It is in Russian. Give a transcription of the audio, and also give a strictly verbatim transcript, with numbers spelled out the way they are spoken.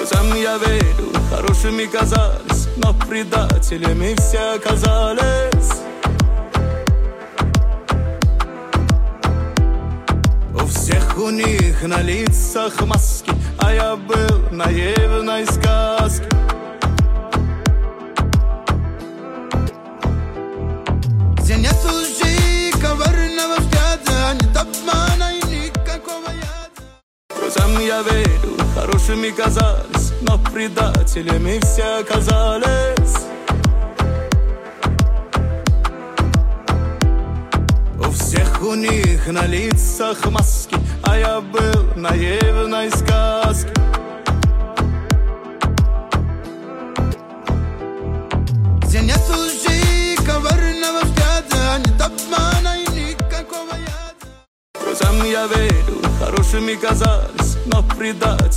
Друзьям я верю, хорошими казались, но предателями все оказались. У всех у них на лицах маски, а я был в наивной сказке. Где нет лжи, коварного взгляда, нет обмана и никакого яда. Друзьям я верю, хорошими казались, но предателями все оказались. У всех у них на лицах маски, а я был в наивной сказке. Где нет лжи, коварного взгляда, нет обмана и никакого яда. Друзьям я верю, хорошими казались, но предателями